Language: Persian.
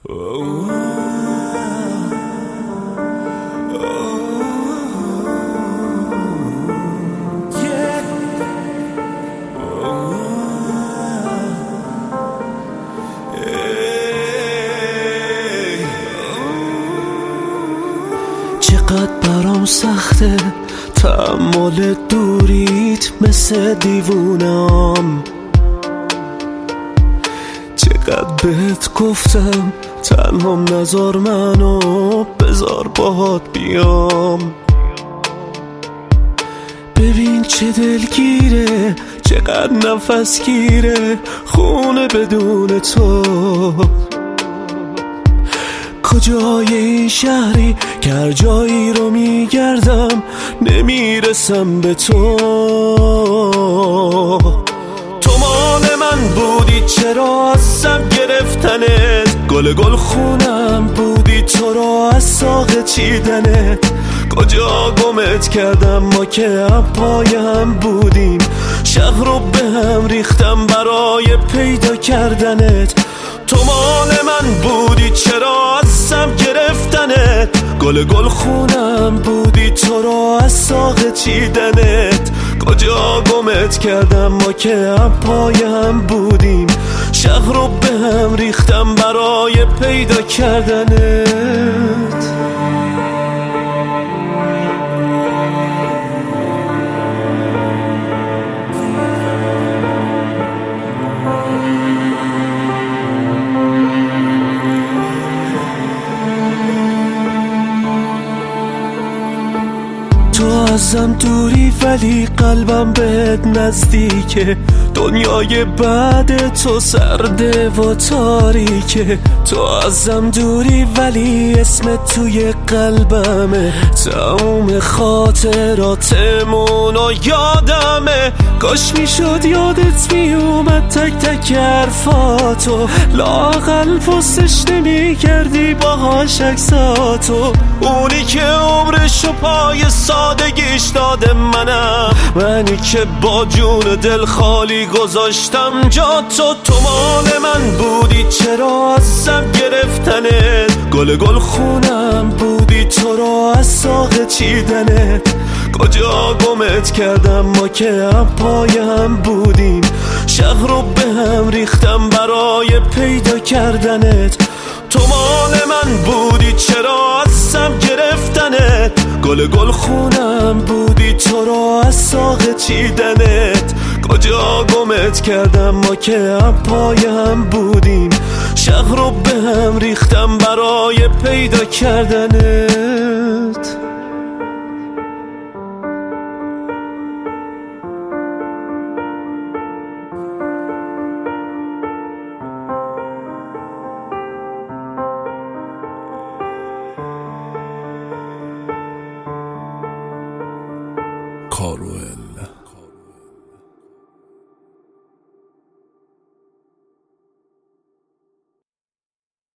چقدر برام سخته تحمل دوریت مثل دیوونم، چقدر بهت گفتم تنهام نذار منو، بذار باهات بیام. ببین چه دلگیره، چقدر نفس گیره خونه بدون تو. کجای این شهری که هر جایی رو میگردم نمیرسم به تو. تو مال من بودی چرا ازم گرفتنت، گل خونم بودی تو را از ساقه چیدنت. کجا گمت کردم ما که پای هم بودیم، شهر رو به هم ریختم برای پیدا کردنت. تو مال من بودی چرا ازم گرفتنت، گل خونم بودی تو را از ساقه چیدنت. کجا گمت کردم ما که پای هم بودیم، شهر رو به هم ریختم برای پیدا کردنت. تو ازم دوری ولی قلبم بهت نزدیکه، دنیای بعد تو سرده و تاریکه. تو ازم دوری ولی اسمت توی قلبمه، تموم خاطراتمون و یادمه. کاش میشد یادت میومد تک تک حرفاتو، لااقل پستش نمی کردی باهاش عکساتو. اونی که عمرشو پای سادگیش داده منی که با جون دل خالی گذاشتم جا تو. تو مال من بودی چرا ازم گرفتنت، گل خونم بودی تو را از ساقه چیدنت. کجا گمت کردم ما که پای هم بودیم، شهر رو به هم ریختم برای پیدا کردنت. تو مال من بودی چرا ازم گرفتنت، گل خونم بودی تو را از ساقه چیدنت. کجا گمت کردم ما که پای هم بودیم، شهر رو به هم ریختم برای پیدا کردنت. کاروئل